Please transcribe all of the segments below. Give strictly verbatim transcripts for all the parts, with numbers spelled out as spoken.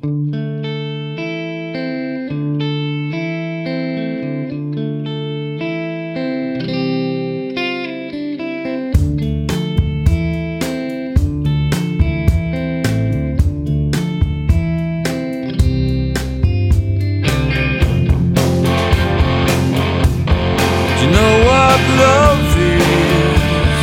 You know what love is?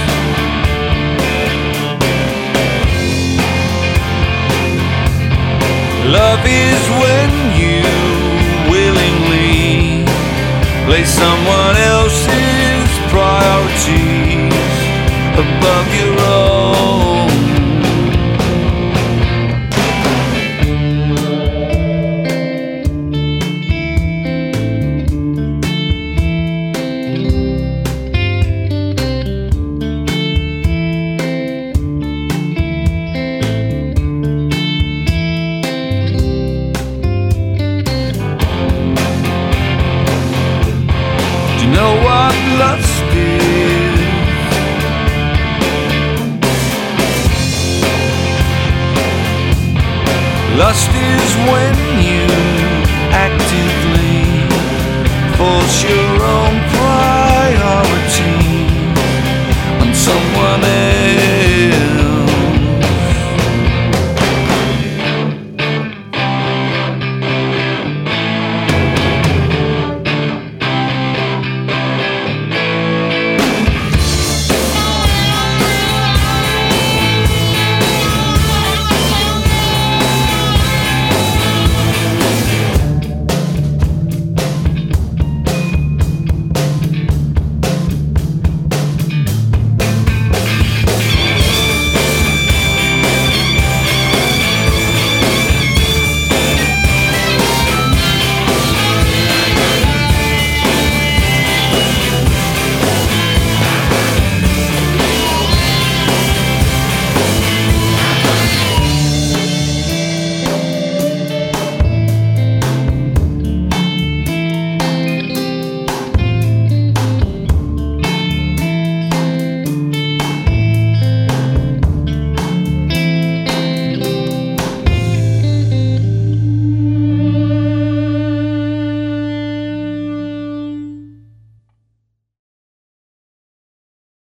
Love is when you willingly place someone else's priorities above your own. You know what lust is? Lust is when you actively force your own